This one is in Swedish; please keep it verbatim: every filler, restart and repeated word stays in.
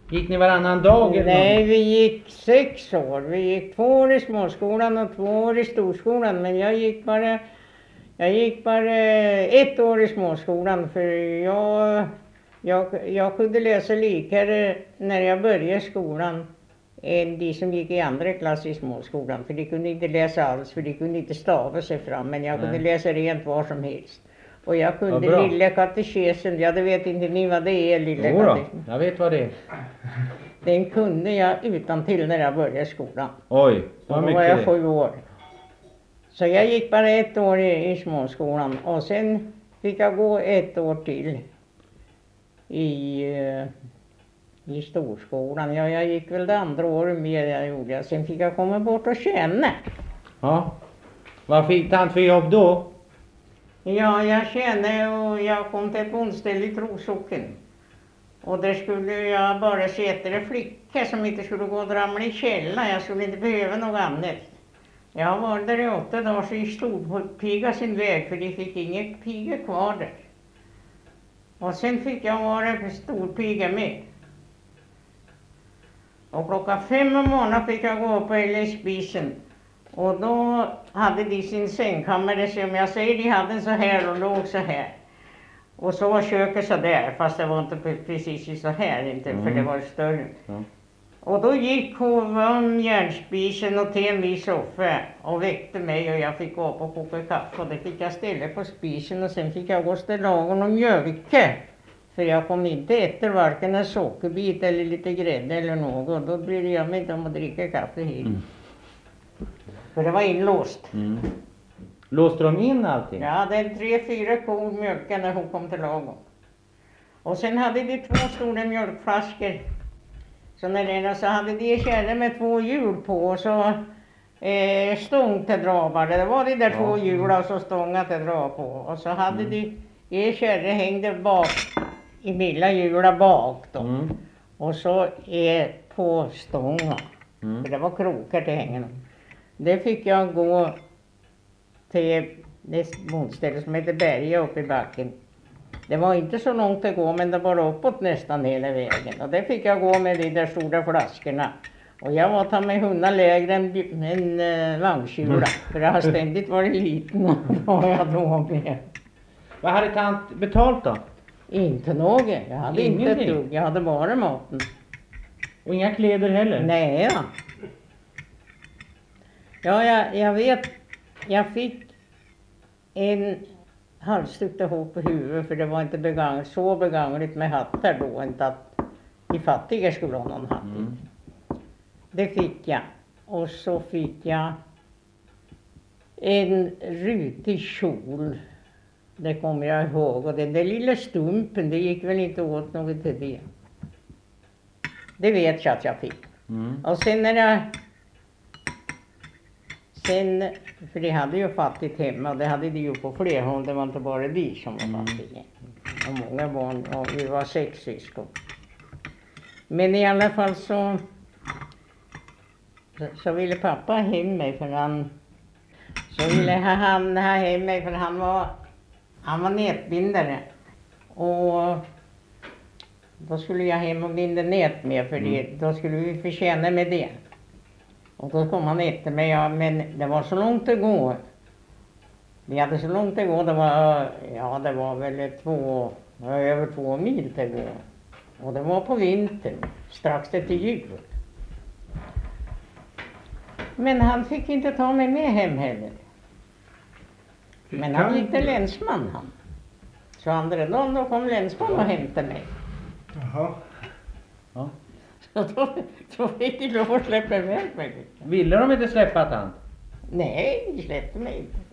Gick ni varannan dag eller Nej, något? vi gick sex år. Vi gick två år i småskolan och två år i storskolan. Men jag gick bara, jag gick bara ett år i småskolan. För jag, jag, jag kunde läsa likare när jag började skolan än de som gick i andra klass i småskolan. För de kunde inte läsa alls, för de kunde inte stava sig fram. Men jag kunde Nej. läsa rent var som helst. Och jag kunde bra. lilla katekesen. Ja, det vet inte ni vad det är, lilla Jo då, katekesen. jag vet vad det är. Den kunde jag utan till när jag började skolan. Oj, Och vad då mycket var jag det. sju år. Så jag gick bara ett år i, i småskolan. Och sen fick jag gå ett år till i, uh, i storskolan. Ja, jag gick väl det andra året med jag gjorde. Sen fick jag komma bort och känna. Ja. Vad fick tant för jobb då? Ja, jag kände och jag kom till ett bondställe i Trosocken. Och där skulle jag bara se efter en flicka som inte skulle gå och ramla i källan. Jag skulle inte behöva något annat. Jag var där i åtta dagar så i storpiga sin väg för de fick inget piga kvar där. Och sen fick jag vara på storpiga med. Och klockan fem om morgonen fick jag gå upp och hälla i spisen. Och då hade de sin sängkammare, som jag säger, de hade en så här och låg så här. Och så var köket så där, fast det var inte precis så här inte, Mm. för det var större. Ja. Och då gick hon om järnspisen och till en vid soffa och väckte mig och jag fick gå upp och koka kaffe. Och det fick jag ställa på spisen och sen fick jag gå och ställa någon och mjölke. För jag kom inte efter varken en sockerbit eller lite grädde eller något. Då brydde jag mig inte om att dricka kaffe hit. Mm. För det var inlåst. Mm. Låste de in allting? Jag hade en tre, fyra kor mjölka när hon kom till lagom. Och sen hade de två stora mjölkflaskor. Så när den så hade de kärror med två hjul på och så eh, stång till drabare. Det var de där Ja. två hjul och så stångar till dra på. Och så hade Mm. de, er kärror hängde bak i milla hjula bak då. Mm. Och så är på stången. Mm. För det var krokar till hängen. Det fick jag gå till det motställe som heter Berga uppe i backen. Det var inte så långt att gå, men det var uppåt nästan hela vägen. Och det fick jag gå med de där stora flaskorna. Och jag var ta mig hundra lägre än en uh, vagnskjula. För jag har ständigt varit liten och då var jag då med. Vad hade tant betalt då? Inte något. Jag hade inte ett Ingenting? dugg. Jag hade bara maten. Och inga kläder heller? Nej då. Ja, jag, jag vet. Jag fick en halsduk ihop på huvudet för det var inte begang, så begagnligt med hattar då. Inte att de fattiga skulle ha någon hatt. Mm. Det fick jag. Och så fick jag en rutig kjol. Det kommer jag ihåg. Och den där lilla stumpen, det gick väl inte åt något till det. Det vet jag att jag fick. Mm. Och sen när jag... Sen, för de hade ju fattigt hemma och det hade de ju på fler håll. Det var inte bara de som var Mm. fattiga. Och många barn, och vi var sex syskon. Men i alla fall så... Så, så ville pappa ha hem mig för han... Så ville han ha hem mig för han var... Han var nätbindare. Och... Då skulle jag hem och binda nät med för det. Mm. Då skulle vi förtjäna med det. Och då kom han efter mig, ja, men det var så långt att gå. Vi hade så långt att gå, det var, ja det var väl två, över två mil till gå. Och det var på vintern, strax efter jul. Men han fick inte ta mig med hem heller. Men han gick till länsman han. Så andra dagen då kom länsman och hämtade mig. Jaha. Ja. Så då, då fick de lov att släppa iväg mig. Ville de inte släppa tant? Nej, de släppte mig inte.